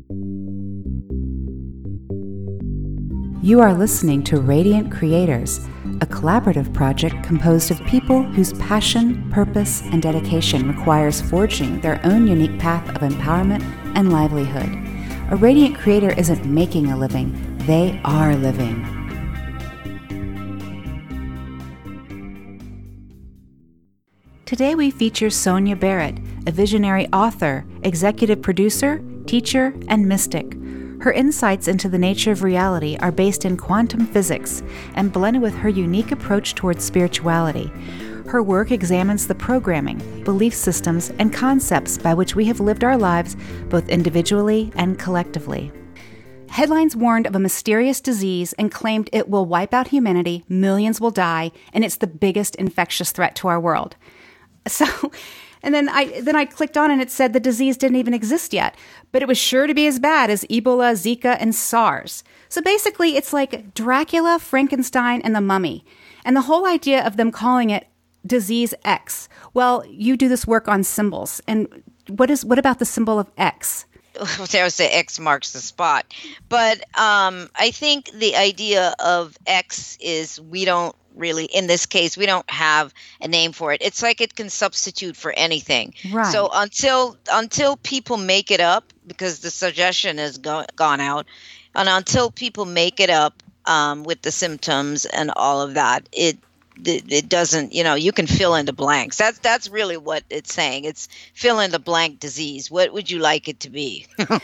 You are listening to Radiant Creators, a collaborative project composed of people whose passion, purpose, and dedication requires forging their own unique path of empowerment and livelihood. A Radiant Creator isn't making a living, they are living. Today we feature Sonia Barrett, a visionary author, executive producer, teacher, and mystic. Her insights into the nature of reality are based in quantum physics and blended with her unique approach towards spirituality. Her work examines the programming, belief systems, and concepts by which we have lived our lives both individually and collectively. Headlines warned of a mysterious disease and claimed it will wipe out humanity, millions will die, and it's the biggest infectious threat to our world. And then I clicked on and it said the disease didn't even exist yet, but it was sure to be as bad as Ebola, Zika, and SARS. So basically it's like Dracula, Frankenstein, and the Mummy. And the whole idea of them calling it Disease X. Well, you do this work on symbols. And what about the symbol of X? I would say X marks the spot. But I think the idea of X is we don't really, in this case, we don't have a name for it. It's like it can substitute for anything. Right. So until people make it up, because the suggestion has gone out, and until people make it up with the symptoms and all of that, it doesn't, you can fill in the blanks. That's really what it's saying. It's fill in the blank disease. What would you like it to be?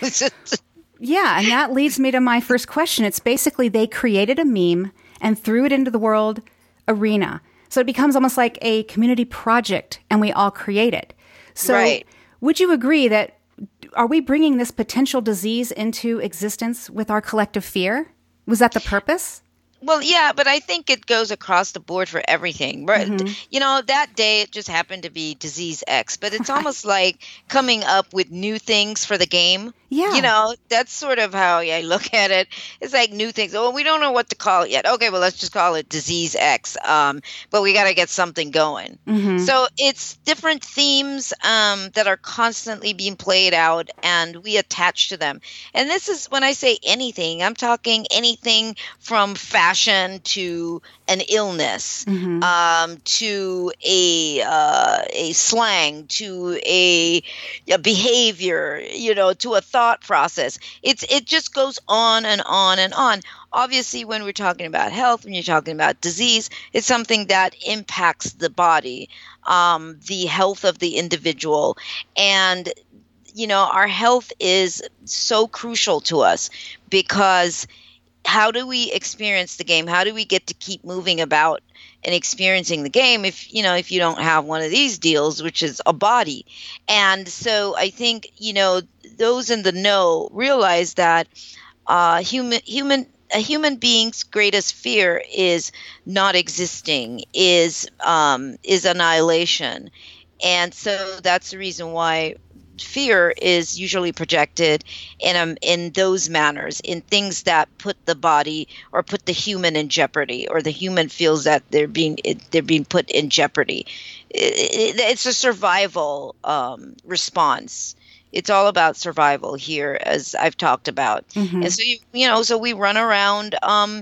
Yeah, and that leads me to my first question. It's basically they created a meme and threw it into the world arena. So it becomes almost like a community project and we all create it. So right. Would you agree that, are we bringing this potential disease into existence with our collective fear? Was that the purpose? Well, yeah, but I think it goes across the board for everything. Right? Mm-hmm. That day it just happened to be Disease X, but it's almost like coming up with new things for the game. Yeah. That's sort of how I look at it. It's like new things. Oh, we don't know what to call it yet. Okay, well, let's just call it Disease X. But we got to get something going. Mm-hmm. So it's different themes that are constantly being played out, and we attach to them. And this is, when I say anything, I'm talking anything from fashion to an illness, Mm-hmm. to a slang, to a behavior, to a thought process. It just goes on and on and on. Obviously, when we're talking about health, when you're talking about disease, it's something that impacts the body, the health of the individual. And, our health is so crucial to us because how do we experience the game? How do we get to keep moving about and experiencing the game if you don't have one of these deals, which is a body? And so I think, those in the know realize that a human being's greatest fear is not existing, is annihilation. And so that's the reason why fear is usually projected in those manners, in things that put the body or put the human in jeopardy, or the human feels that they're being put in jeopardy. It's a survival response. It's all about survival here, as I've talked about. Mm-hmm. And so so we run around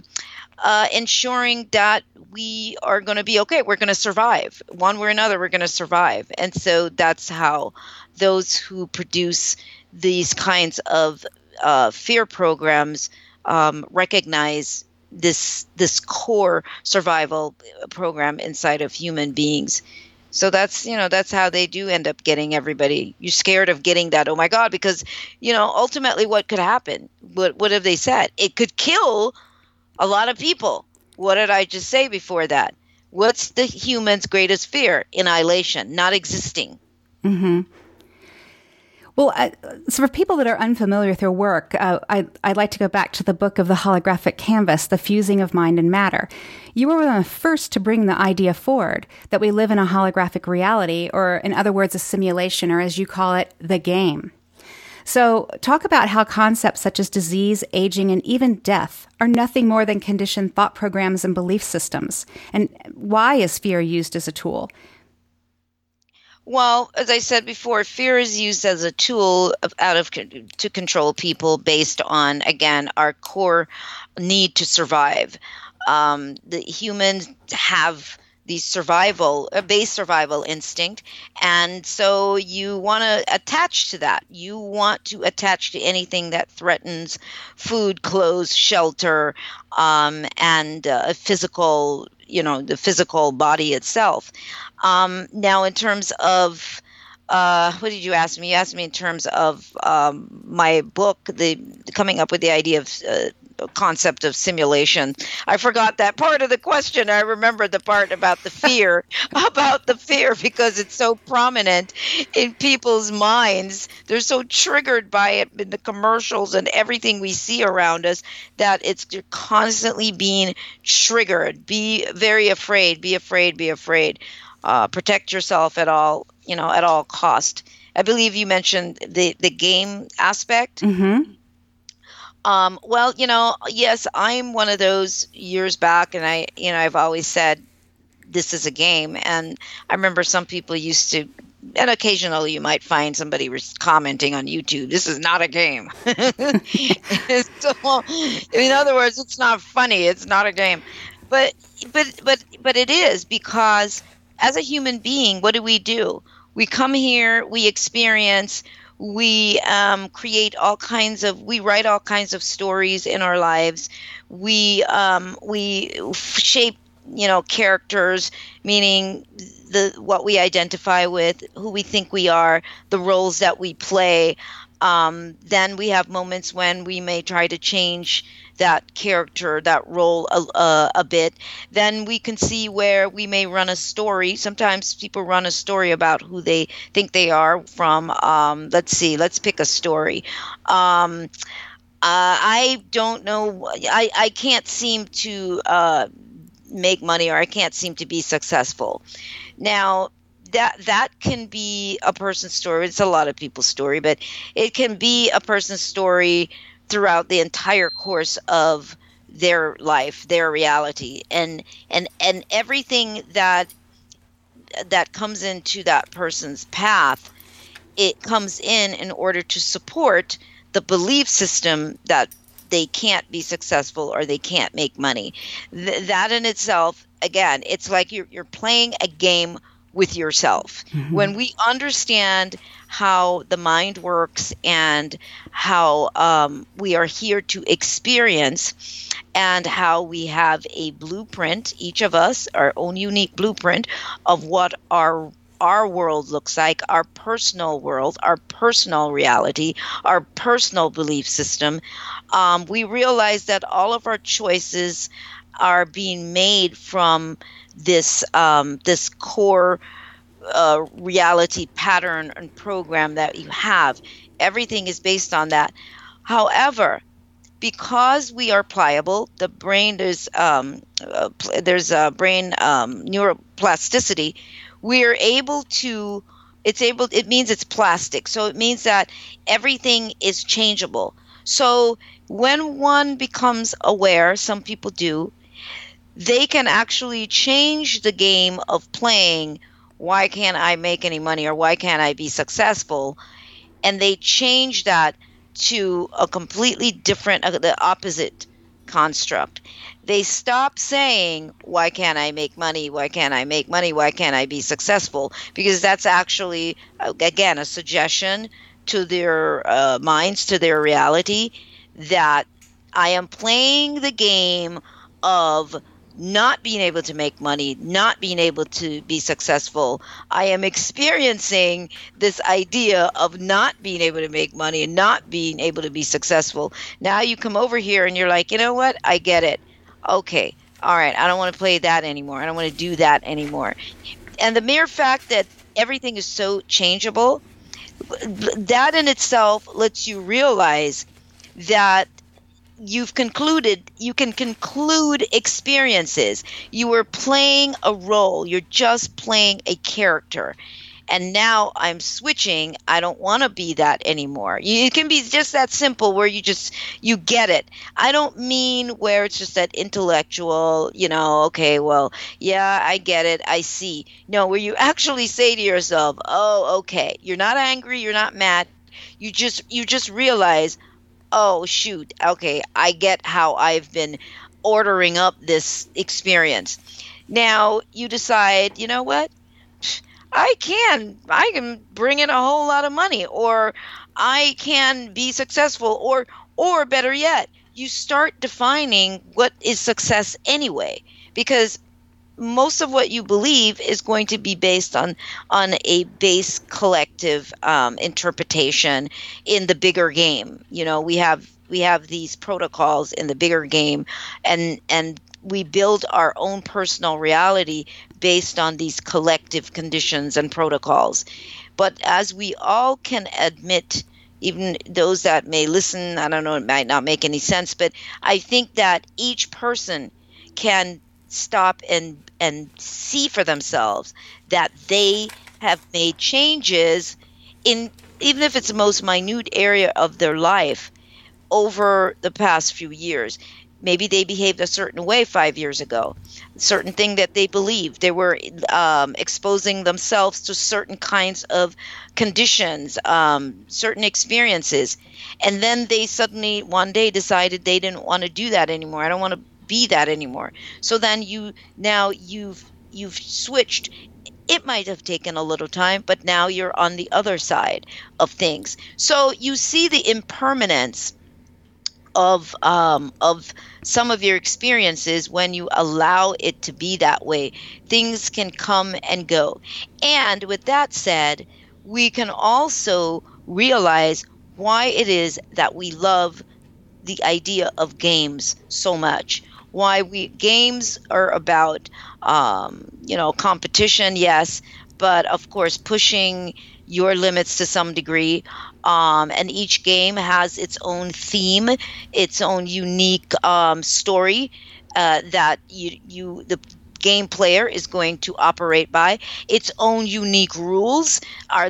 ensuring that we are going to be okay. We're going to survive. One way or another, we're going to survive. And so that's how those who produce these kinds of fear programs recognize this core survival program inside of human beings. So that's how they do end up getting everybody. You're scared of getting that, oh my God, because, ultimately what could happen? What have they said? It could kill a lot of people. What did I just say before that? What's the human's greatest fear? Annihilation, not existing. Mm-hmm. Well, so for people that are unfamiliar with your work, I'd like to go back to the book of the holographic canvas, The Fusing of Mind and Matter. You were one of the first to bring the idea forward that we live in a holographic reality, or in other words, a simulation, or as you call it, the game. So talk about how concepts such as disease, aging, and even death are nothing more than conditioned thought programs and belief systems. And why is fear used as a tool? Well, as I said before, fear is used as a tool to control people based on, again, our core need to survive. The humans have the base survival instinct, and so you want to attach to that. You want to attach to anything that threatens food, clothes, shelter, and physical, the physical body itself. Now, in terms of what did you ask me? You asked me in terms of my book, the coming up with the idea of concept of simulation. I forgot that part of the question. I remember the part about the fear, about the fear, because it's so prominent in people's minds. They're so triggered by it in the commercials and everything we see around us that it's constantly being triggered. Be very afraid. Be afraid. Be afraid. Protect yourself at all cost. I believe you mentioned the game aspect. Mm-hmm. Well, yes, I'm one of those years back, and I've always said this is a game, and I remember some people used to, and occasionally you might find somebody commenting on YouTube, this is not a game. So, in other words, it's not funny, it's not a game. But but it is, because as a human being, what do? We come here, we experience, we we write all kinds of stories in our lives. We shape, characters, meaning what we identify with, who we think we are, the roles that we play. Then we have moments when we may try to change that character, that role a bit. Then we can see where we may run a story. Sometimes people run a story about who they think they are from, let's pick a story. I don't know. I can't seem to make money, or I can't seem to be successful. Now, that can be a person's story. It's a lot of people's story, but it can be a person's story throughout the entire course of their life, their reality, and everything that comes into that person's path. It comes in order to support the belief system that they can't be successful or they can't make money. That in itself, again, it's like you're playing a game with yourself. Mm-hmm. When we understand how the mind works and how we are here to experience, and how we have a blueprint, each of us, our own unique blueprint of what our world looks like, our personal world, our personal reality, our personal belief system, we realize that all of our choices are being made from this core reality pattern and program that you have. Everything is based on that. However, because we are pliable, the brain there's a brain neuroplasticity. We are able to. It means it's plastic, so it means that everything is changeable. So when one becomes aware, some people do, they can actually change the game of playing. Why can't I make any money, or why can't I be successful? And they change that to a completely different, the opposite construct. They stop saying, why can't I make money? Why can't I make money? Why can't I be successful? Because that's actually, again, a suggestion to their minds, to their reality, that I am playing the game of not being able to make money, not being able to be successful. I am experiencing this idea of not being able to make money and not being able to be successful. Now you come over here and you're like, you know what? I get it. Okay. All right. I don't want to play that anymore. I don't want to do that anymore. And the mere fact that everything is so changeable, that in itself lets you realize that you can conclude experiences. You are playing a role. You're just playing a character. and now I'm switching. I don't want to be that anymore. It can be just that simple where you get it. I don't mean where it's just that intellectual, okay, well, yeah, I get it. I see. No, where you actually say to yourself, "Oh, okay." You're not angry, you're not mad. You just realize, "Oh, shoot. Okay, I get how I've been ordering up this experience." Now, you decide, "You know what? I can bring in a whole lot of money, or I can be successful, or better yet, you start defining what is success anyway, because most of what you believe is going to be based on a base collective interpretation in the bigger game. We have these protocols in the bigger game, and we build our own personal reality based on these collective conditions and protocols. But as we all can admit, even those that may listen, I don't know, it might not make any sense, but I think that each person can stop and see for themselves that they have made changes in, even if it's the most minute area of their life, over the past few years. Maybe they behaved a certain way 5 years ago, certain thing that they believed. They were exposing themselves to certain kinds of conditions, certain experiences. And then they suddenly one day decided they didn't want to do that anymore. I don't want to be that anymore. So then you've switched. It might have taken a little time, but now you're on the other side of things. So you see the impermanence of some of your experiences when you allow it to be that way. Things can come and go. And with that said, we can also realize why it is that we love the idea of games so much. Why games are about competition, yes, but of course pushing your limits to some degree. And each game has its own theme, its own unique story that the game player is going to operate by, its own unique rules.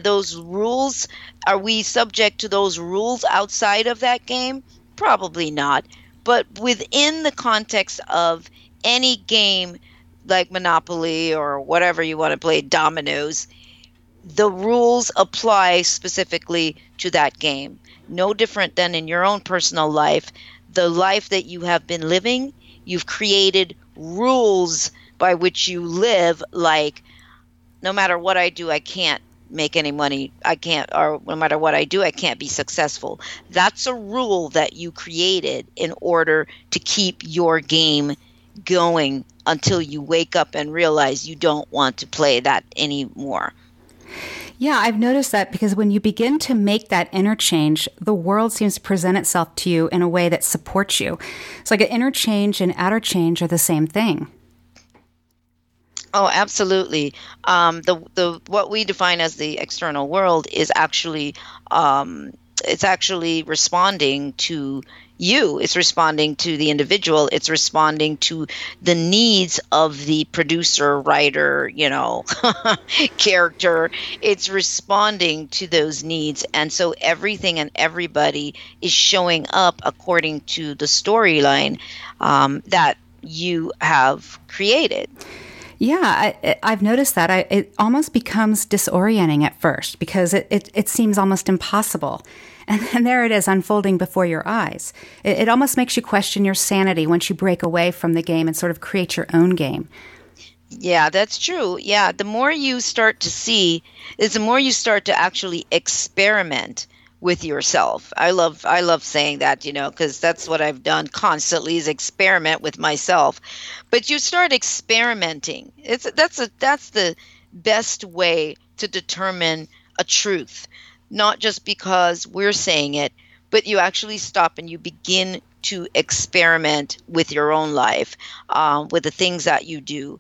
Are we subject to those rules outside of that game? Probably not. But within the context of any game like Monopoly or whatever you want to play, dominoes, the rules apply specifically to that game. No different than in your own personal life. The life that you have been living, you've created rules by which you live, like, no matter what I do, I can't make any money. Or no matter what I do, I can't be successful. That's a rule that you created in order to keep your game going until you wake up and realize you don't want to play that anymore. Yeah, I've noticed that because when you begin to make that interchange, the world seems to present itself to you in a way that supports you. It's like an interchange and outer change are the same thing. Oh, absolutely. The what we define as the external world is actually it's actually responding to you. It's responding to the individual. It's responding to the needs of the producer, writer, character. It's responding to those needs. And so everything and everybody is showing up according to the storyline that you have created. Yeah, I've noticed that. It almost becomes disorienting at first because it seems almost impossible. And there it is unfolding before your eyes. It almost makes you question your sanity once you break away from the game and sort of create your own game. Yeah, that's true. Yeah, the more you start to see is the more you start to actually experiment with yourself. I love saying that, because that's what I've done constantly, is experiment with myself. But you start experimenting. That's the best way to determine a truth, not just because we're saying it, but you actually stop and you begin to experiment with your own life, with the things that you do.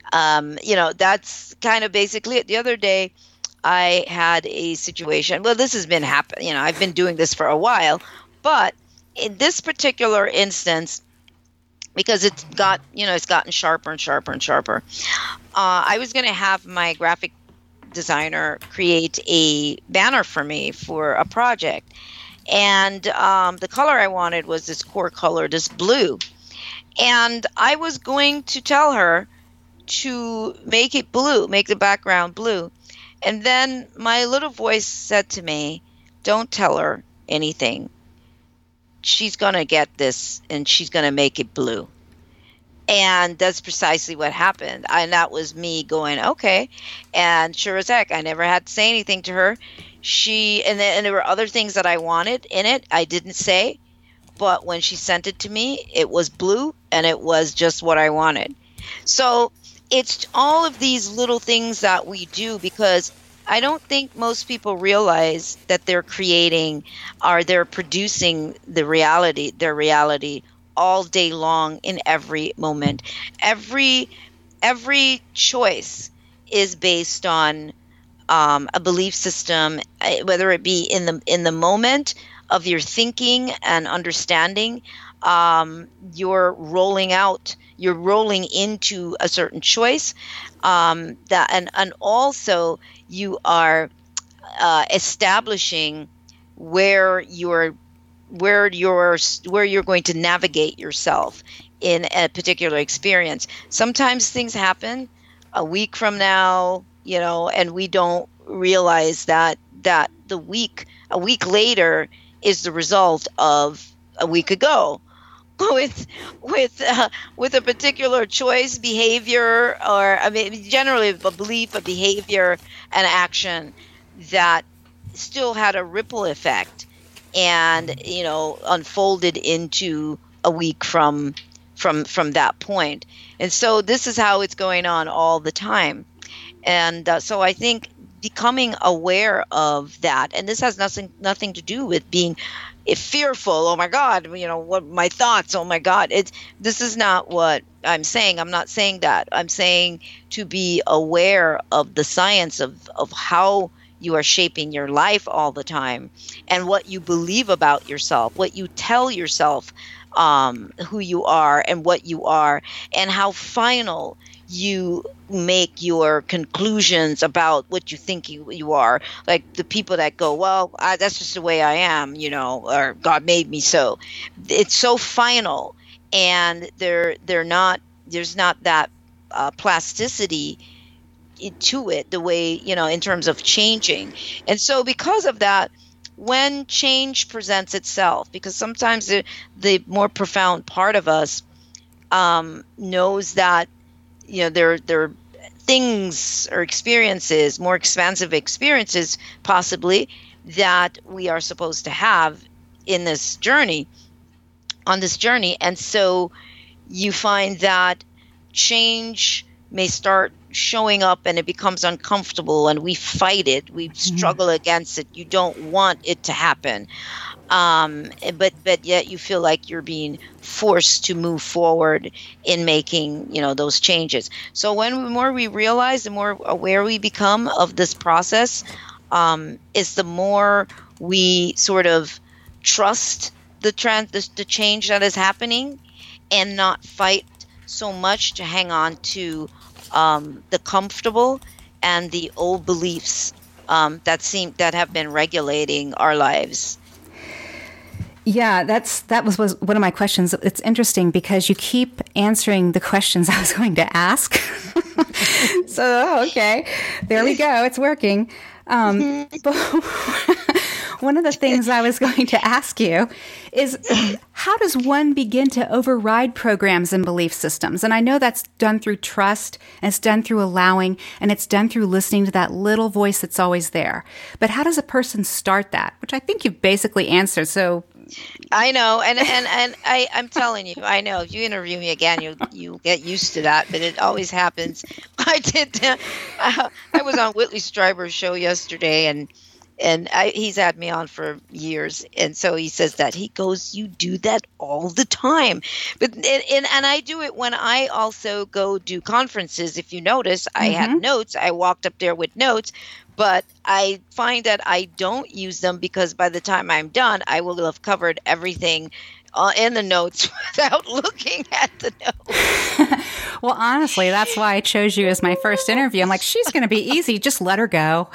That's kind of basically it. The other day, I had a situation. Well, this has been happening. I've been doing this for a while, but in this particular instance, because it's gotten sharper and sharper and sharper. I was going to have my graphic designer create a banner for me for a project. And the color I wanted was this core color, this blue. And I was going to tell her to make it blue, make the background blue. And then my little voice said to me, don't tell her anything. She's going to get this and she's going to make it blue. And that's precisely what happened. And that was me going, okay. And sure as heck, I never had to say anything to her. And there were other things that I wanted in it. I didn't say. But when she sent it to me, it was blue and it was just what I wanted. So it's all of these little things that we do, because I don't think most people realize that they're creating or they're producing their reality all day long in every moment. Every choice is based on a belief system, whether it be in the moment of your thinking and understanding. You're rolling into a certain choice, and also you are establishing where you're going to navigate yourself in a particular experience. Sometimes things happen a week from now, and we don't realize that a week later is the result of a week ago. With a particular choice, behavior, or generally a belief, a behavior, an action that still had a ripple effect, and unfolded into a week from that point. And so this is how it's going on all the time. And so I think becoming aware of that, and this has nothing to do with being fearful. Oh my God, what my thoughts? Oh my God, this is not what I'm saying. I'm not saying that. I'm saying to be aware of the science of how you are shaping your life all the time, and what you believe about yourself, what you tell yourself, who you are and what you are, and how final you make your conclusions about what you think you are. Like the people that go, well, that's just the way I am, or God made me so. It's so final, and there's not that plasticity to it, the way, in terms of changing. And so because of that, when change presents itself, because sometimes the more profound part of us knows that there are things or experiences, more expansive experiences possibly, that we are supposed to have on this journey. And so you find that change may start showing up and it becomes uncomfortable, and we fight it, we struggle against it. You don't want it to happen. But yet you feel like you're being forced to move forward in making, those changes. So the more we realize, the more aware we become of this process, is the more we sort of trust the change that is happening, and not fight so much to hang on to the comfortable and the old beliefs that have been regulating our lives. Yeah, that was one of my questions. It's interesting because you keep answering the questions I was going to ask. So, okay, there we go. It's working. But one of the things I was going to ask you is, how does one begin to override programs and belief systems? And I know that's done through trust, and it's done through allowing, and it's done through listening to that little voice that's always there. But how does a person start that? Which I think you've basically answered. So I know, and I'm telling you, I know. If you interview me again, you get used to that, but it always happens. I was on Whitley Strieber's show yesterday, and he's had me on for years, and so he says that he goes, "You do that all the time," and I do it when I also go do conferences. If you notice, I had notes. I walked up there with notes. But I find that I don't use them because by the time I'm done, I will have covered everything in the notes without looking at the notes. Well, honestly, that's why I chose you as my first interview. I'm like, she's going to be easy. Just let her go.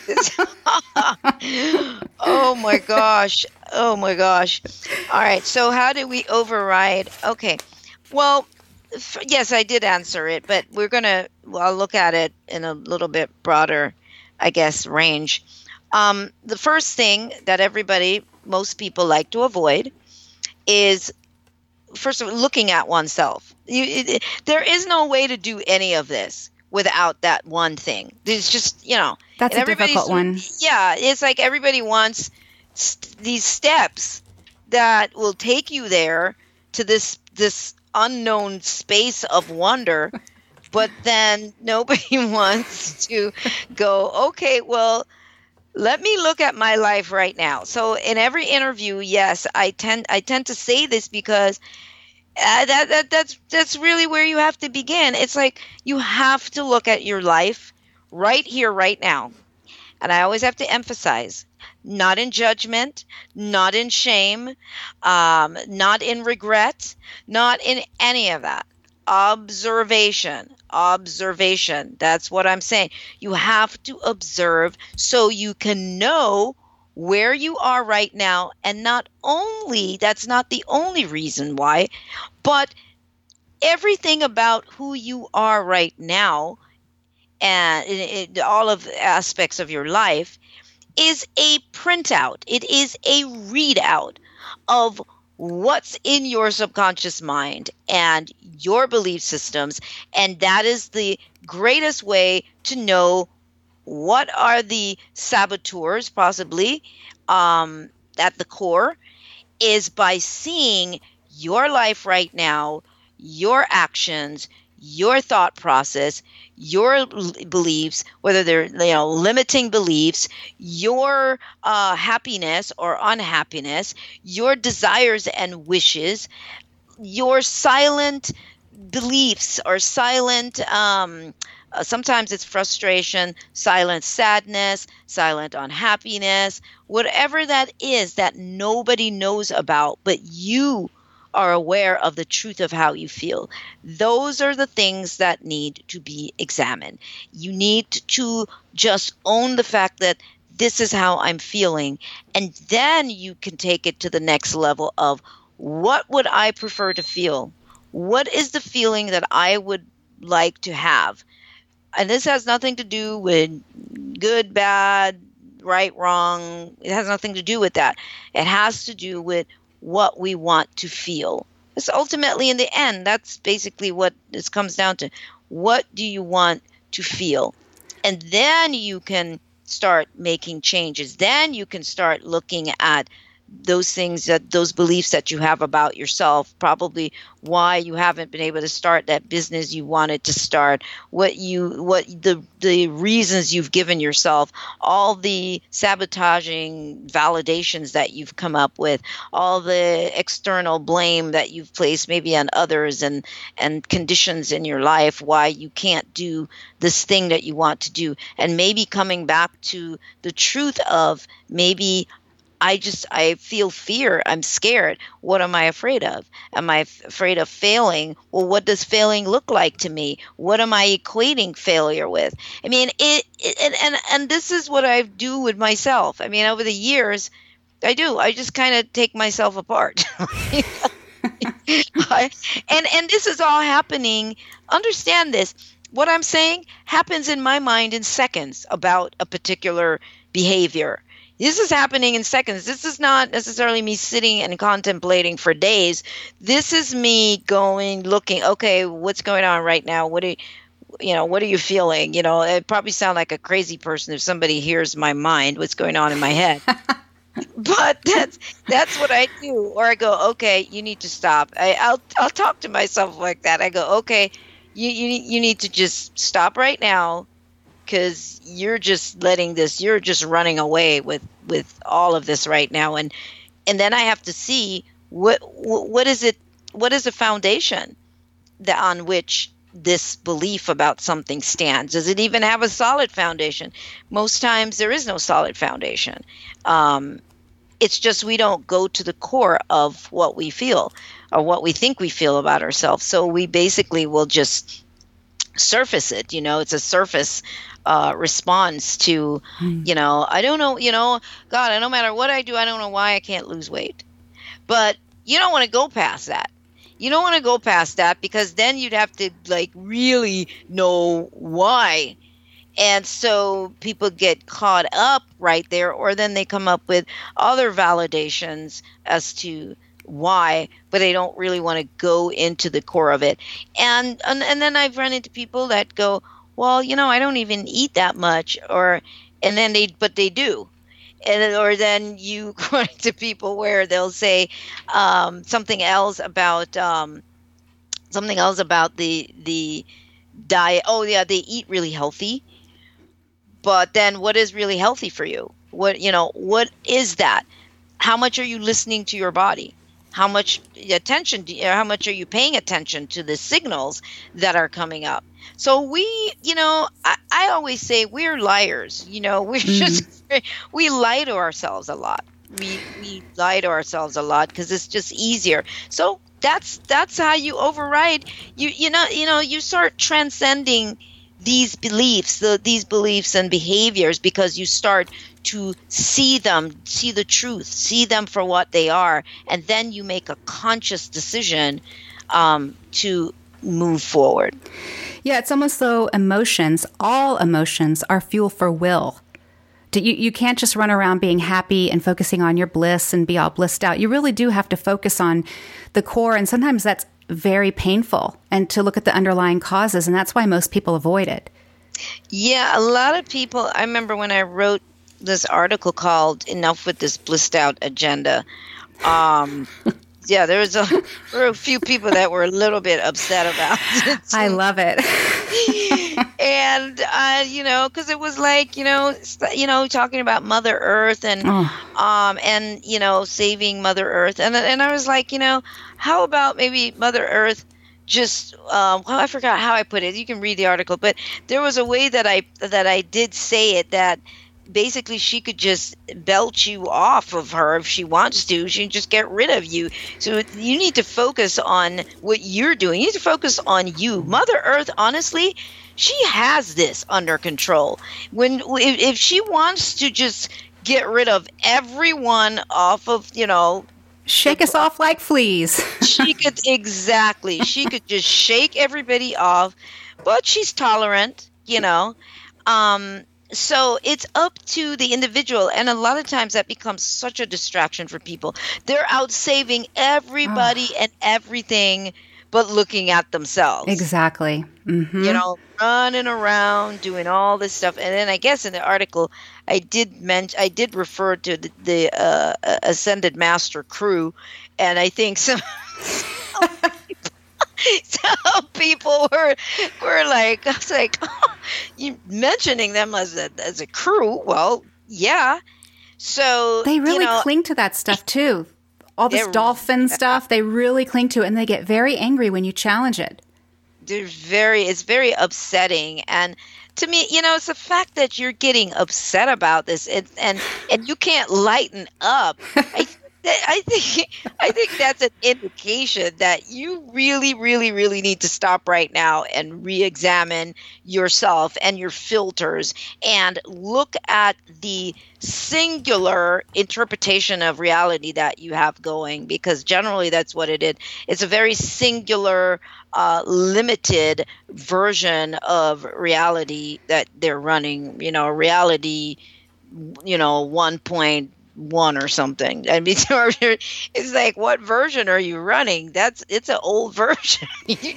Oh my gosh. Oh my gosh. All right. So how did we override? Okay. Well, yes, I did answer it, but I'll look at it in a little bit broader, I guess, range. The first thing that most people like to avoid is, first of all, looking at oneself. There is no way to do any of this without that one thing. There's just, That's a difficult one. Yeah, it's like everybody wants these steps that will take you there to this unknown space of wonder, but then nobody wants to go, okay, well, let me look at my life right now. So in every interview, yes, I tend to say this because that's really where you have to begin. It's like you have to look at your life right here, right now. And I always have to emphasize, not in judgment, not in shame, not in regret, not in any of that. Observation. That's what I'm saying. You have to observe so you can know where you are right now. And that's not the only reason why, but everything about who you are right now and all of the aspects of your life is a printout. It is a readout of what's in your subconscious mind and your belief systems. And that is the greatest way to know what are the saboteurs, possibly, at the core, is by seeing your life right now, your actions, your thought process, your beliefs, whether they're limiting beliefs, your happiness or unhappiness, your desires and wishes, your silent beliefs or silent sometimes it's frustration, silent sadness, silent unhappiness, whatever that is that nobody knows about, but you are aware of the truth of how you feel. Those are the things that need to be examined. You need to just own the fact that this is how I'm feeling, and then you can take it to the next level of what would I prefer to feel? What is the feeling that I would like to have? And this has nothing to do with good, bad, right, wrong. It has nothing to do with that. It has to do with what we want to feel. It's ultimately, in the end, that's basically what this comes down to. What do you want to feel? And then you can start making changes. Then you can start looking at those things, those beliefs that you have about yourself, probably why you haven't been able to start that business you wanted to start, what the reasons you've given yourself, all the sabotaging validations that you've come up with, all the external blame that you've placed maybe on others and conditions in your life why you can't do this thing that you want to do. And maybe coming back to the truth of, maybe I feel fear. I'm scared. What am I afraid of? Am I afraid of failing? Well, what does failing look like to me? What am I equating failure with? I mean, and this is what I do with myself. I mean, over the years, I just kind of take myself apart. And this is all happening. Understand this. What I'm saying happens in my mind in seconds about a particular behavior. This is happening in seconds. This is not necessarily me sitting and contemplating for days. This is me looking, okay, what's going on right now? What are you feeling? It probably sound like a crazy person if somebody hears my mind, what's going on in my head. But that's what I do. Or I go, okay, you need to stop. I'll talk to myself like that. I go, okay, you need to just stop right now. Because you're just you're just running away with all of this right now, and then I have to see what is the foundation on which this belief about something stands? Does it even have a solid foundation? Most times there is no solid foundation. It's just we don't go to the core of what we feel or what we think we feel about ourselves. So we basically will just surface it. It's a surface response to, I don't know, God, no matter what I do, I don't know why I can't lose weight. But you don't want to go past that. You don't want to go past that, because then you'd have to really know why. And so people get caught up right there, or then they come up with other validations as to why, but they don't really want to go into the core of it. And then I've run into people that go, well, I don't even eat that much, and then they do. Or then you run into people where they'll say something else about the diet. Oh yeah, they eat really healthy. But then what is really healthy for you? What is that? How much are you listening to your body? How much attention how much are you paying attention to the signals that are coming up? So I always say we're liars. We're just, we lie to ourselves a lot. We lie to ourselves a lot because it's just easier. So that's how you override. You start transcending these beliefs and behaviors, because you start to see the truth, see them for what they are, and then you make a conscious decision to move forward. Yeah, it's almost though all emotions are fuel for will. You can't just run around being happy and focusing on your bliss and be all blissed out. You really do have to focus on the core, and sometimes that's very painful, and to look at the underlying causes, and that's why most people avoid it. Yeah, a lot of people, I remember when I wrote this article called Enough with This Blissed Out Agenda, there were a few people that were a little bit upset about it. I love it. And, because it was talking about Mother Earth and saving Mother Earth. And I was like, how about maybe Mother Earth just, I forgot how I put it. You can read the article, but there was a way that I did say it, that basically she could just belch you off of her if she wants to. She can just get rid of you. So you need to focus on what you're doing. You need to focus on you. Mother Earth, honestly, she has this under control. If she wants to just get rid of everyone off of, shake us off like fleas. She could just shake everybody off, but she's tolerant, So it's up to the individual, and a lot of times that becomes such a distraction for people. They're out saving everybody and everything, but looking at themselves. Exactly. Mm-hmm. Running around doing all this stuff. And then I guess in the article I did refer to the Ascended Master crew, and I think some people were like, I was like, oh, you mentioning them as a crew? Well, yeah. So they really cling to that stuff too. All this dolphin stuff, they really cling to it, and they get very angry when you challenge it. It's very upsetting. And to me, it's the fact that you're getting upset about this and you can't lighten up. I think that's an indication that you really, really, really need to stop right now and re-examine yourself and your filters and look at the singular interpretation of reality that you have going, because generally that's what it is. It's a very singular, limited version of reality that they're running, reality, 1.1 or something. I mean, it's like, what version are you running? It's an old version.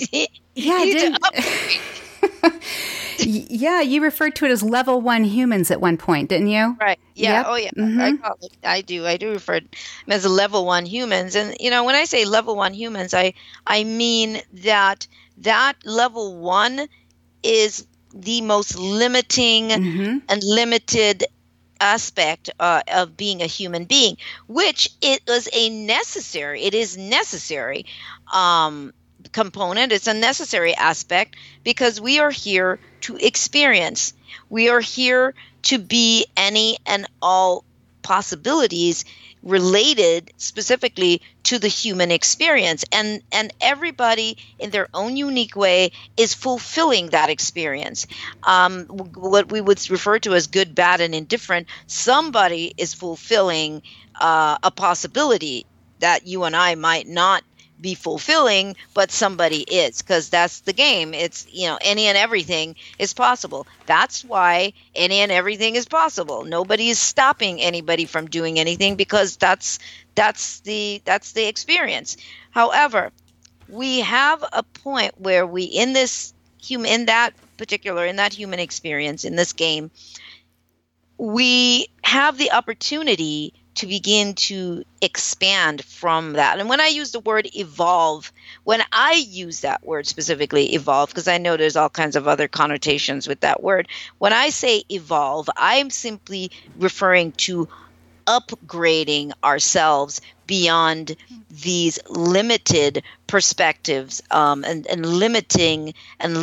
Yeah, you referred to it as level 1 humans at one point, didn't you? Right. Yeah. Yep. Oh, yeah. Mm-hmm. I do refer to them as a level 1 humans. And, when I say level 1 humans, I mean that level 1 is the most limiting and limited aspect of being a human being, which it is necessary component. It's a necessary aspect because we are here to experience. We are here to be any and all possibilities related specifically to the human experience, and everybody in their own unique way is fulfilling that experience. What we would refer to as good, bad, and indifferent, somebody is fulfilling a possibility that you and I might not be fulfilling, but somebody is, because that's the game. It's, any and everything is possible. That's why any and everything is possible. Nobody is stopping anybody from doing anything, because that's the experience. However, we have a point where we in that human experience, in this game, we have the opportunity to begin to expand from that. And when I use the word evolve, when I use that word specifically, evolve, because I know there's all kinds of other connotations with that word. When I say evolve, I'm simply referring to upgrading ourselves beyond these limited perspectives, and limited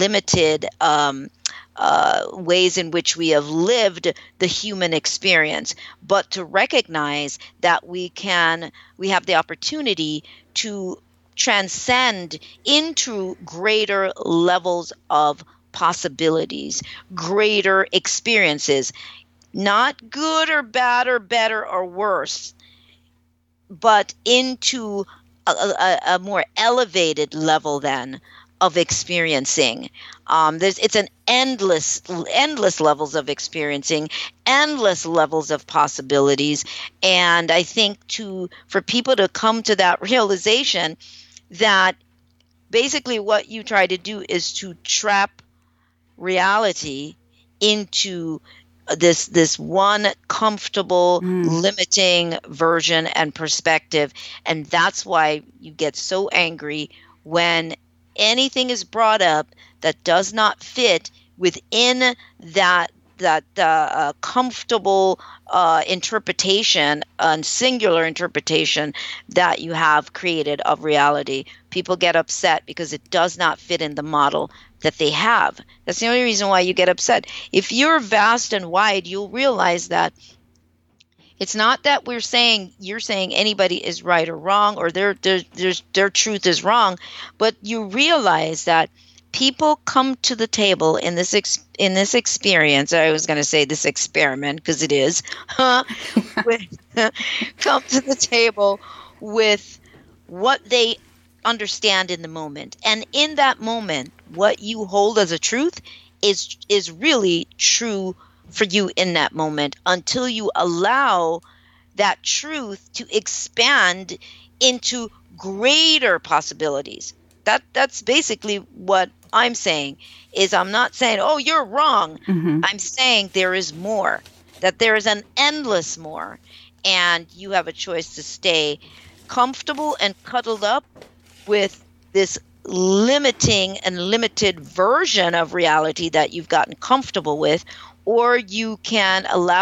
ways in which we have lived the human experience, but to recognize that we have the opportunity to transcend into greater levels of possibilities, greater experiences, not good or bad or better or worse, but into a more elevated level then of experiencing. It's an endless levels of experiencing, endless levels of possibilities. And I think for people to come to that realization that basically what you try to do is to trap reality into this one comfortable, limiting version and perspective. And that's why you get so angry when anything is brought up that does not fit within that comfortable interpretation and singular interpretation that you have created of reality. People get upset because it does not fit in the model that they have. That's the only reason why you get upset. If you're vast and wide, you'll realize that it's not that you're saying anybody is right or wrong, or their truth is wrong, but you realize that people come to the table in this experience. I was going to say this experiment, because it is. Come to the table with what they understand in the moment, and in that moment, what you hold as a truth is really true for you in that moment, until you allow that truth to expand into greater possibilities. That's basically what I'm saying. Is I'm not saying, oh, you're wrong. Mm-hmm. I'm saying there is more, that there is an endless more, and you have a choice to stay comfortable and cuddled up with this limiting and limited version of reality that you've gotten comfortable with, or you can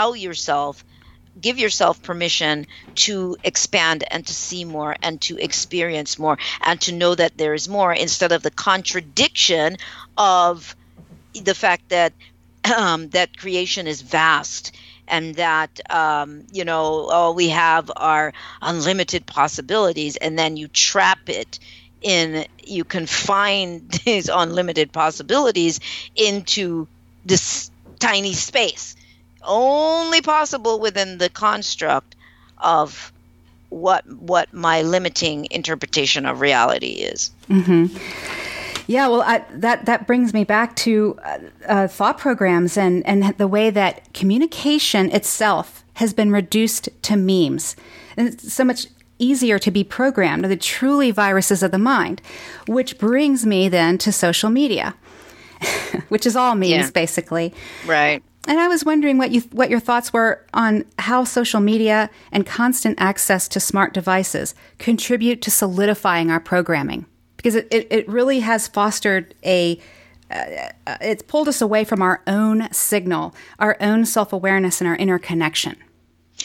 give yourself permission to expand and to see more and to experience more and to know that there is more, instead of the contradiction of the fact that that creation is vast, and that all we have are unlimited possibilities, and then you trap it you confine these unlimited possibilities into this tiny space, only possible within the construct of what my limiting interpretation of reality is. Mm-hmm. Yeah, well, that brings me back to thought programs and the way that communication itself has been reduced to memes. And it's so much easier to be programmed, the truly viruses of the mind, which brings me then to social media, which is all memes, basically. Right. And I was wondering what your thoughts were on how social media and constant access to smart devices contribute to solidifying our programming. Because it really has fostered it's pulled us away from our own signal, our own self-awareness, and our inner connection.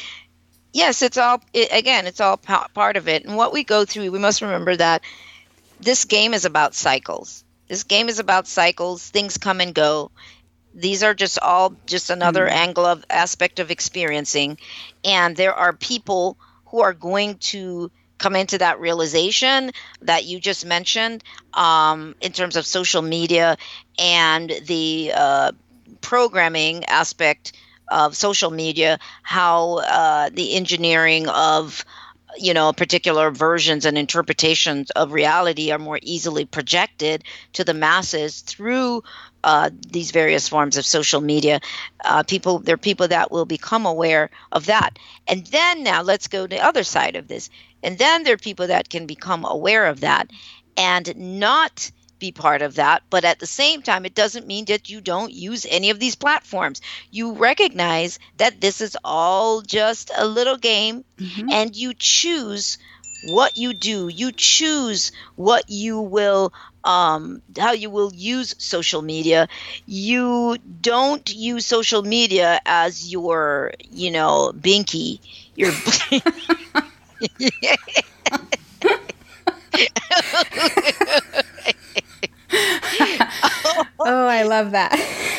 Yes, it's all part of it. And what we go through, we must remember that this game is about cycles. This game is about cycles. Things come and go. These are just another angle of aspect of experiencing. And there are people who are going to come into that realization that you just mentioned, in terms of social media and the programming aspect of social media, how the engineering of particular versions and interpretations of reality are more easily projected to the masses through these various forms of social media. There are people that will become aware of that. And then now let's go to the other side of this. And then there are people that can become aware of that and not be part of that. But at the same time, it doesn't mean that you don't use any of these platforms. You recognize that this is all just a little game, and you choose what you do. You choose what you will, how you will use social media. You don't use social media as your, binky, your Oh, I love that.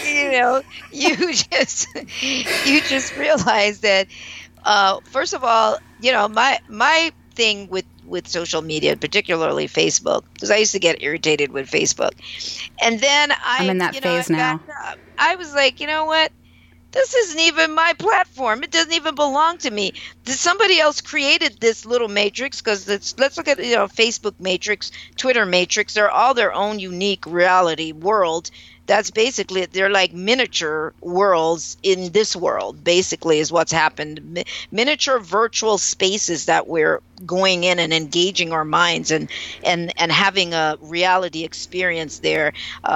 You just realize that, first of all, my thing with social media, particularly Facebook, because I used to get irritated with Facebook, and then I'm in that phase now. I was like, you know what? This isn't even my platform. It doesn't even belong to me. Somebody else created this little matrix, because let's look at Facebook matrix, Twitter matrix. They're all their own unique reality world. That's basically, they're like miniature worlds in this world, basically, is what's happened. Miniature virtual spaces that we're going in and engaging our minds and having a reality experience there,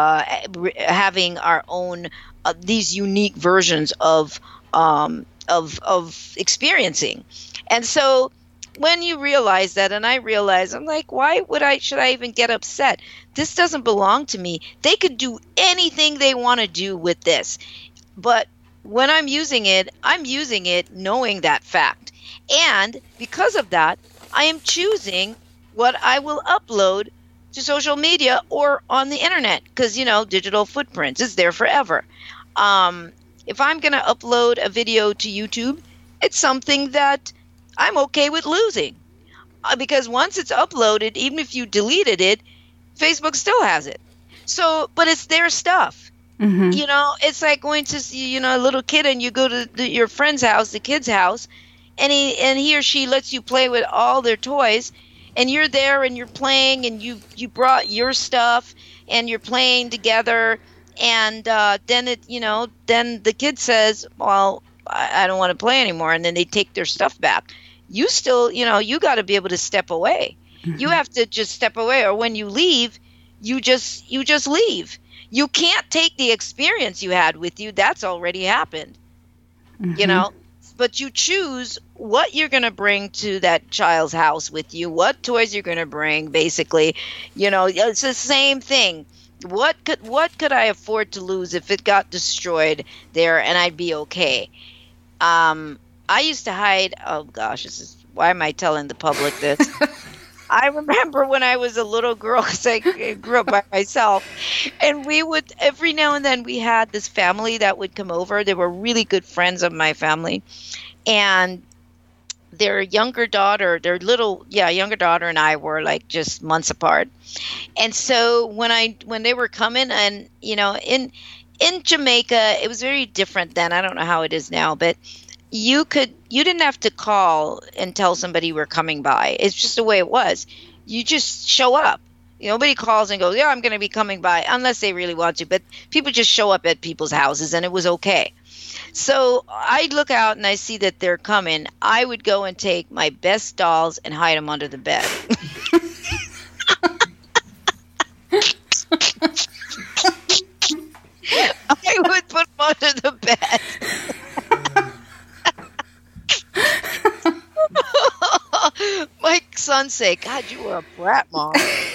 having our own these unique versions of experiencing. And so when you realize that, and I realize, I'm like, should I even get upset? This doesn't belong to me. They could do anything they want to do with this. But when I'm using it knowing that fact. And because of that, I am choosing what I will upload to social media or on the internet, because, digital footprints is there forever. If I'm going to upload a video to YouTube, it's something that I'm okay with losing, because once it's uploaded, even if you deleted it, Facebook still has it. So, but it's their stuff. It's like going to see, a little kid, and you go to your friend's house, the kid's house, and he or she lets you play with all their toys, and you're there and you're playing, and you brought your stuff and you're playing together. And then then the kid says, well, I don't want to play anymore. And then they take their stuff back. You still, you got to be able to step away. You have to just step away. Or when you leave, you just leave. You can't take the experience you had with you. That's already happened, But you choose what you're going to bring to that child's house with you, what toys you're going to bring, basically. It's the same thing. What could I afford to lose if it got destroyed there, and I'd be okay? I used to hide. Oh gosh, why am I telling the public this? I remember when I was a little girl, because I grew up by myself, and we would, every now and then, we had this family that would come over. They were really good friends of my family, and their younger daughter and I were like just months apart. And so when they were coming, and in Jamaica, it was very different then. I don't know how it is now, but you didn't have to call and tell somebody you were coming by. It's just the way it was. You just show up. Nobody calls and goes, yeah, I'm going to be coming by, unless they really want to. But people just show up at people's houses, and it was okay. So I'd look out and I see that they're coming. I would go and take my best dolls and hide them under the bed. I would put them under the bed. My son said, God, you were a brat, Mom.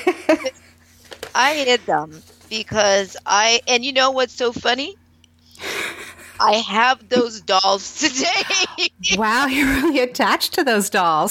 I hid them because and you know what's so funny? I have those dolls today. Wow, you're really attached to those dolls.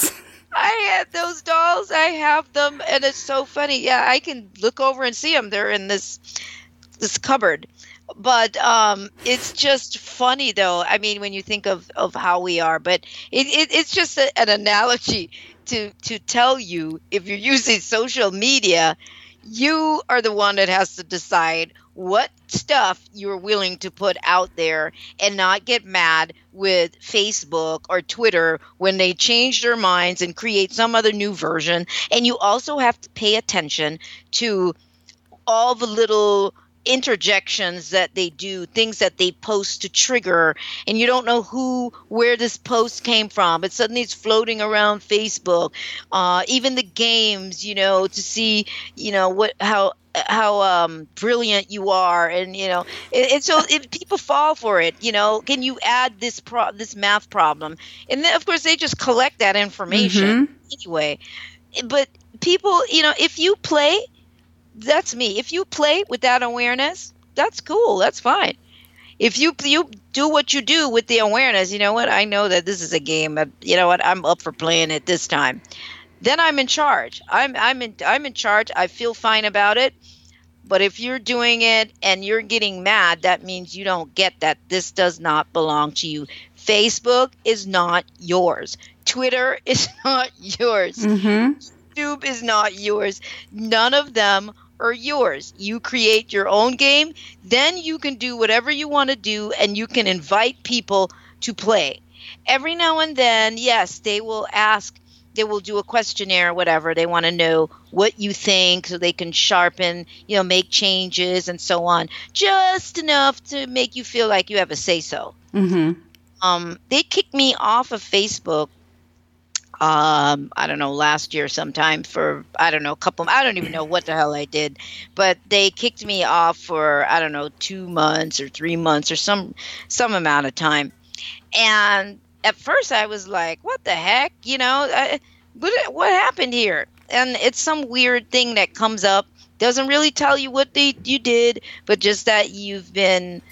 I had those dolls. I have them, and it's so funny. Yeah, I can look over and see them. They're in this cupboard. But it's just funny, though. I mean, when you think of how we are, but it's just an analogy to tell you if you're using social media, you are the one that has to decide what stuff you're willing to put out there and not get mad with Facebook or Twitter when they change their minds and create some other new version. And you also have to pay attention to all the little interjections that they do, things that they post to trigger, and you don't know where this post came from, but suddenly it's floating around Facebook. Even the games, to see, what how brilliant you are, and so if people fall for it, can you add this math problem, and then of course they just collect that information anyway. But people, if you play, that's me. If you play with that awareness, that's cool. That's fine. If you do what you do with the awareness, you know what? I know that this is a game. You know what? I'm up for playing it this time. Then I'm in charge. I'm in charge. I feel fine about it. But if you're doing it and you're getting mad, that means you don't get that this does not belong to you. Facebook is not yours. Twitter is not yours. YouTube is not yours. None of them are yours. You create your own game, then you can do whatever you want to do, and you can invite people to play. Every now and then, yes, they will do a questionnaire or whatever. They want to know what you think so they can sharpen, make changes and so on. Just enough to make you feel like you have a say-so. They kicked me off of Facebook I don't know, last year sometime for, I don't know, I don't even know what the hell I did, but they kicked me off for, I don't know, 2 months or 3 months or some amount of time. And at first I was like, what the heck? What happened here? And it's some weird thing that comes up, doesn't really tell you what you did, but just that you've been,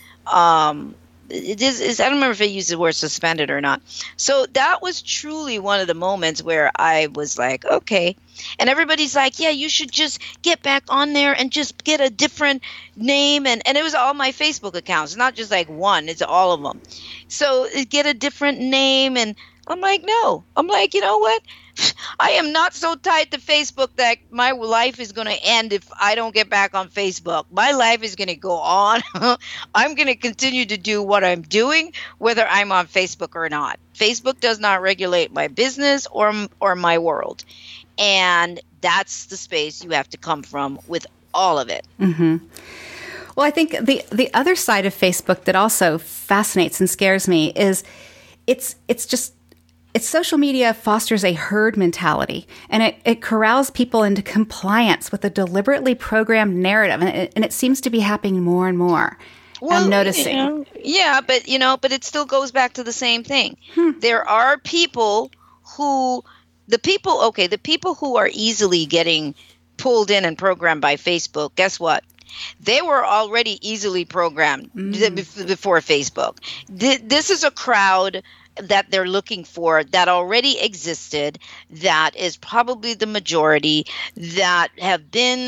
I don't remember if I used the word suspended or not. So that was truly one of the moments where I was like, okay. And everybody's like, yeah, you should just get back on there and just get a different name. And it was all my Facebook accounts, not just like one, it's all of them. So get a different name. And I'm like, no. I'm like, you know what? I am not so tied to Facebook that my life is going to end if I don't get back on Facebook. My life is going to go on. I'm going to continue to do what I'm doing, whether I'm on Facebook or not. Facebook does not regulate my business or my world. And that's the space you have to come from with all of it. Well, I think the other side of Facebook that also fascinates and scares me is it's social media fosters a herd mentality, and it corrals people into compliance with a deliberately programmed narrative, and it seems to be happening more and more. Well, I'm noticing. But it still goes back to the same thing. There are people the people who are easily getting pulled in and programmed by Facebook, guess what? They were already easily programmed before Facebook. This is a crowd that they're looking for that already existed, that is probably the majority, that have been,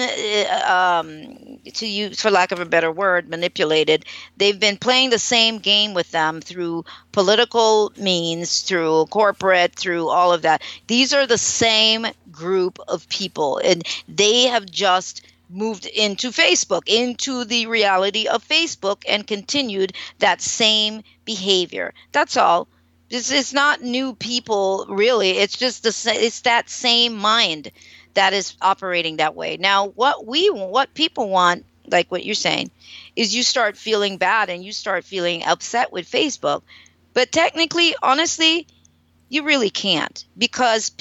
to use, for lack of a better word, manipulated. They've been playing the same game with them through political means, through corporate, through all of that. These are the same group of people, and they have just moved into Facebook, into the reality of Facebook, and continued that same behavior. That's all. It's not new people, really. It's just it's that same mind that is operating that way. Now, what people want, like what you're saying, is you start feeling bad and you start feeling upset with Facebook. But technically, honestly, you really can't, because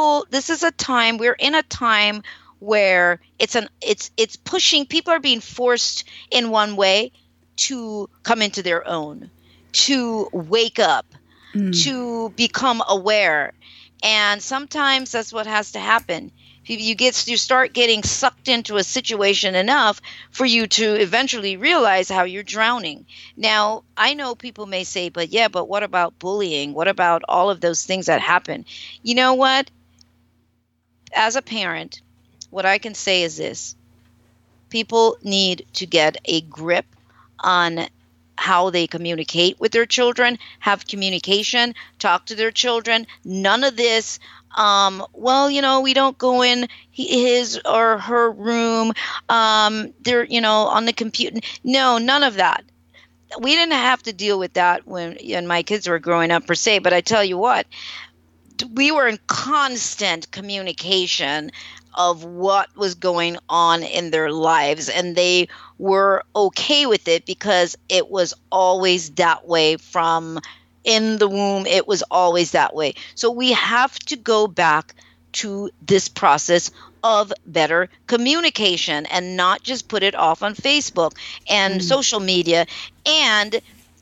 we're in a time where it's pushing, people are being forced in one way to come into their own, to wake up, to become aware. And sometimes that's what has to happen. You start getting sucked into a situation enough for you to eventually realize how you're drowning. Now, I know people may say, but what about bullying? What about all of those things that happen? You know what? as a parent, what I can say is this: people need to get a grip on how they communicate with their children, have communication, talk to their children. None of this, well, we don't go in his or her room. They're, on the computer. No, none of that. We didn't have to deal with that when my kids were growing up per se, but I tell you what, we were in constant communication of what was going on in their lives, and they were okay with it because it was always that way. From in the womb, it was always that way. So we have to go back to this process of better communication and not just put it off on Facebook and social media. And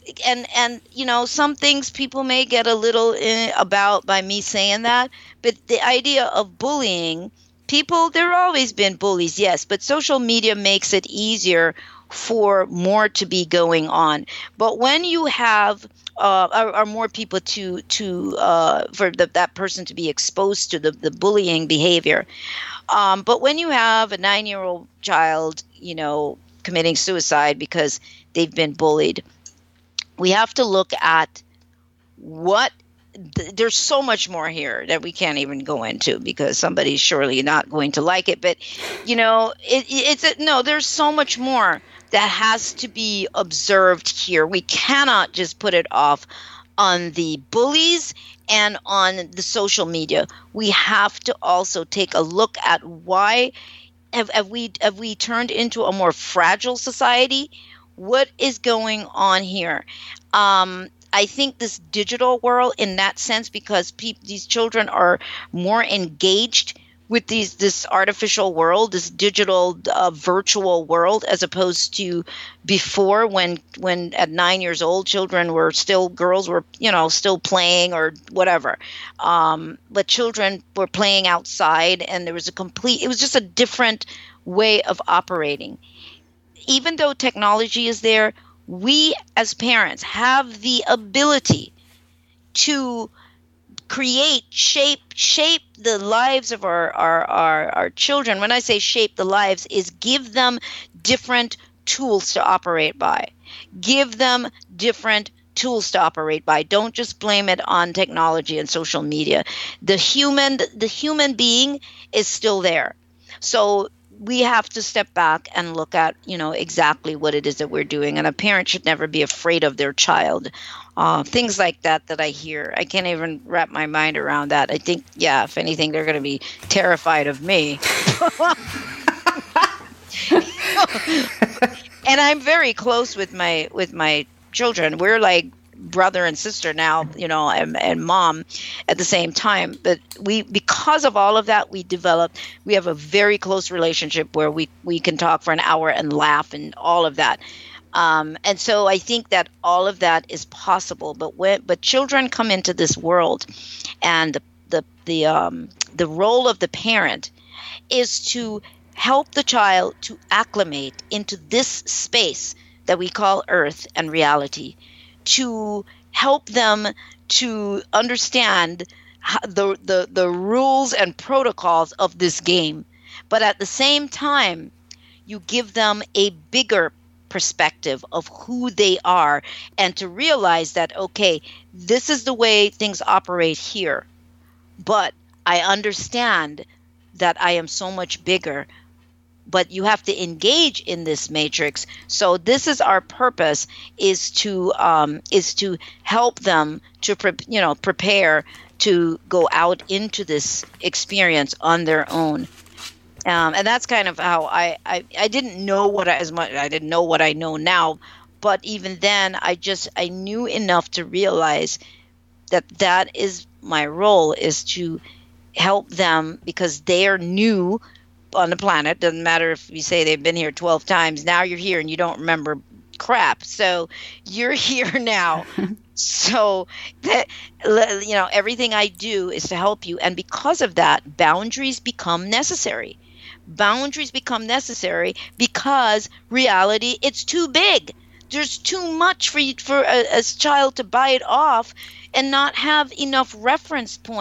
some things people may get a little about by me saying that, but the idea of bullying people, there always been bullies, yes, but social media makes it easier for more to be going on. But when you have are more people for that person to be exposed to the bullying behavior. But when you have a 9-year-old child, committing suicide because they've been bullied, we have to look at there's so much more here that we can't even go into because somebody's surely not going to like it. But, there's so much more that has to be observed here. We cannot just put it off on the bullies and on the social media. We have to also take a look at why have we turned into a more fragile society? What is going on here? I think this digital world, in that sense, because these children are more engaged with this artificial world, this digital virtual world, as opposed to before when at 9 years old, girls were still playing or whatever. But children were playing outside, and it was just a different way of operating. Even though technology is there, we as parents have the ability to create, shape the lives of our children. When I say shape the lives, is give them different tools to operate by. Give them different tools to operate by. Don't just blame it on technology and social media. The human being is still there. So we have to step back and look at, exactly what it is that we're doing. And a parent should never be afraid of their child. Things like that I hear. I can't even wrap my mind around that. I think, if anything, they're going to be terrified of me. And I'm very close with my children. We're like brother and sister now, and mom at the same time. But because of all of that, we have a very close relationship where we can talk for an hour and laugh and all of that. And so I think that all of that is possible. But children come into this world, and the role of the parent is to help the child to acclimate into this space that we call Earth and reality, to help them to understand the rules and protocols of this game. But at the same time, you give them a bigger perspective of who they are, and to realize that, okay, this is the way things operate here, but I understand that I am so much bigger. But you have to engage in this matrix. So this is our purpose: is to help them to prepare to go out into this experience on their own. And that's kind of how I didn't know I didn't know what I know now, but even then I knew enough to realize that is my role, is to help them, because they are new on the planet. Doesn't matter if you say they've been here 12 times. Now you're here and you don't remember crap. So you're here now. So that, everything I do is to help you. And because of that, boundaries become necessary. Boundaries become necessary because reality, it's too big. There's too much for a child to bite off and not have enough reference point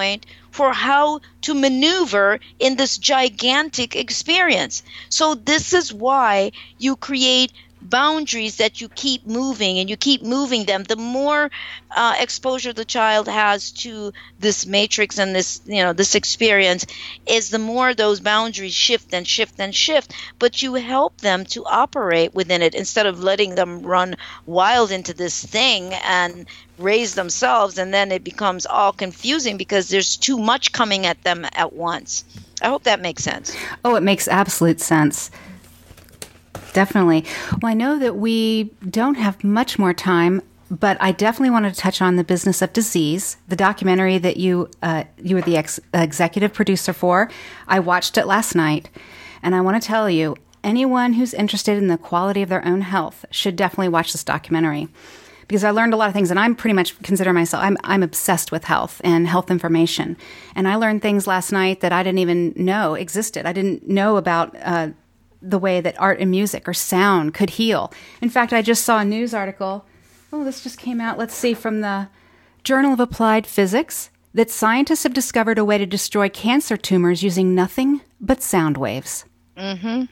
for how to maneuver in this gigantic experience. So this is why you create boundaries that you keep moving, and you keep moving them. The more exposure the child has to this matrix and this experience, is the more those boundaries shift and shift and shift. But you help them to operate within it instead of letting them run wild into this thing and raise themselves, and then it becomes all confusing because there's too much coming at them at once. I hope that makes sense. Oh, it makes absolute sense. Definitely. Well, I know that we don't have much more time, but I definitely wanted to touch on The Business of Disease, the documentary that you were the executive producer for. I watched it last night, and I want to tell you, anyone who's interested in the quality of their own health should definitely watch this documentary, because I learned a lot of things, and I'm pretty much consider myself, I'm obsessed with health and health information. And I learned things last night that I didn't even know existed. I didn't know about the way that art and music or sound could heal. In fact, I just saw a news article. Oh, this just came out. Let's see, from the Journal of Applied Physics, that scientists have discovered a way to destroy cancer tumors using nothing but sound waves. Things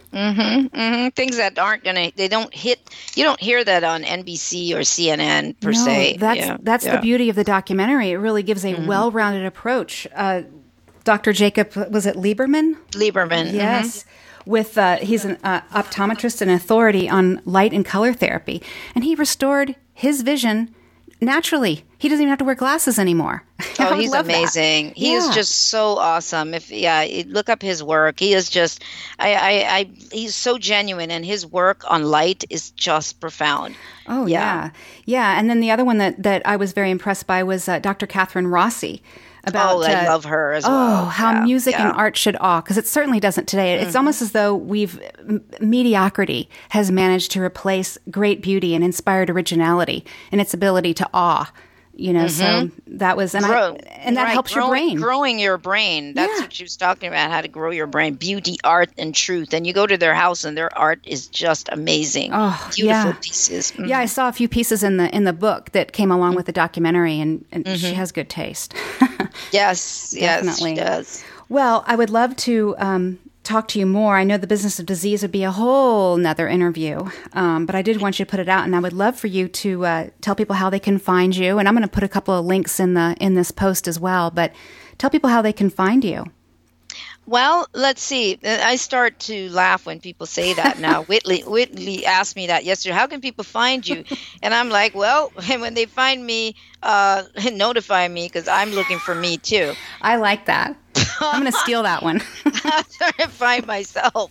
that aren't they don't hit. You don't hear that on NBC or CNN per se. That's the beauty of the documentary. It really gives a well-rounded approach. Dr. Jacob, was it Lieberman? Lieberman. Yes. He's an optometrist and authority on light and color therapy, and he restored his vision naturally. He doesn't even have to wear glasses anymore. Oh, he's amazing. He is just so awesome. Look up his work. He is just, he's so genuine, and his work on light is just profound. Oh, yeah. And then the other one that I was very impressed by was Dr. Catherine Rossi. I love her as well. How music and art should awe, because it certainly doesn't today. It's almost as though mediocrity has managed to replace great beauty and inspired originality and its ability to awe. So that was, that helps your brain. Growing your brain. That's what she was talking about, how to grow your brain. Beauty, art, and truth. And you go to their house, and their art is just amazing. Oh, beautiful pieces. Mm-hmm. Yeah, I saw a few pieces in the book that came along with the documentary, and she has good taste. Yes, definitely. Yes, she does. Well, I would love to talk to you more. I know The Business of Disease would be a whole nother interview, but I did want you to put it out, and I would love for you to tell people how they can find you. And I'm going to put a couple of links in this post as well, but tell people how they can find you. Well, let's see. I start to laugh when people say that now. Whitley asked me that yesterday. How can people find you? And I'm like, well, when they find me, notify me, because I'm looking for me too. I like that. I'm going to steal that one. I'm trying to find myself.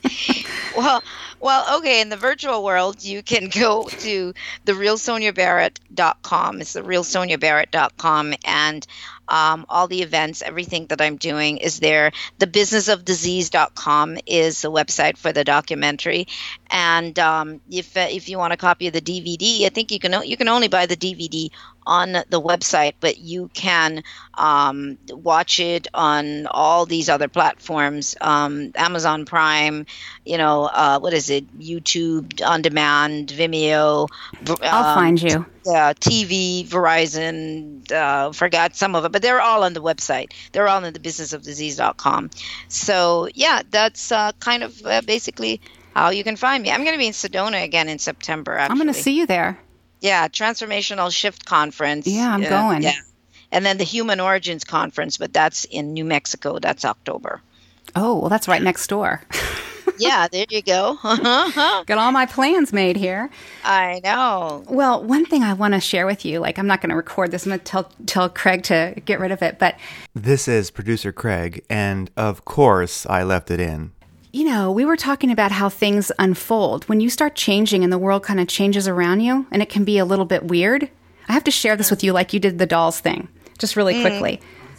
Well, okay. In the virtual world, you can go to therealsoniabarrett.com. It's therealsoniabarrett.com, and all the events, everything that I'm doing is there. Thebusinessofdisease.com is the website for the documentary. And if you want a copy of the DVD, I think you can only buy the DVD on the website, but you can watch it on all these other platforms, Amazon Prime, what is it, YouTube On Demand, Vimeo. I'll find you. TV, Verizon, forgot some of it, but they're all on the website. They're all on thebusinessofdisease.com. So, that's kind of basically how you can find me. I'm going to be in Sedona again in September, actually. I'm going to see you there. Yeah, Transformational Shift Conference. Yeah, I'm going. Yeah. And then the Human Origins Conference, but that's in New Mexico. That's October. Oh, well, that's right next door. Yeah, there you go. Got all my plans made here. I know. Well, one thing I want to share with you, I'm not going to record this. I'm going to tell Craig to get rid of it, but... This is producer Craig, and of course I left it in. We were talking about how things unfold. When you start changing and the world kind of changes around you, and it can be a little bit weird. I have to share this with you like you did the dolls thing, just really quickly.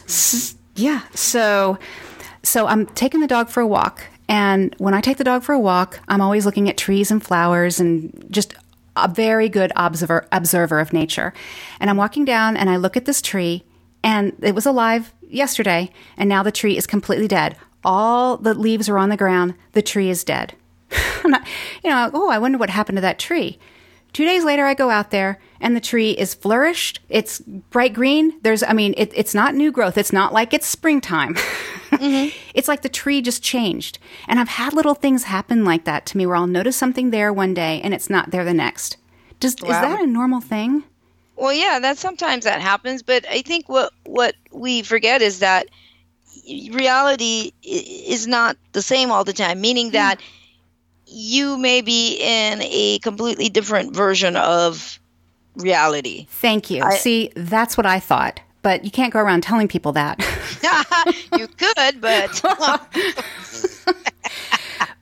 So I'm taking the dog for a walk. And when I take the dog for a walk, I'm always looking at trees and flowers and just a very good observer of nature. And I'm walking down and I look at this tree, and it was alive yesterday, and now the tree is completely dead. All the leaves are on the ground. The tree is dead. I wonder what happened to that tree. 2 days later, I go out there, and the tree is flourished. It's bright green. It's not new growth. It's not like it's springtime. Mm-hmm. It's like the tree just changed. And I've had little things happen like that to me where I'll notice something there one day and it's not there the next. Is that a normal thing? Well, yeah, sometimes that happens. But I think what we forget is that reality is not the same all the time, meaning that you may be in a completely different version of reality. Thank you. See, that's what I thought. But you can't go around telling people that. You could, but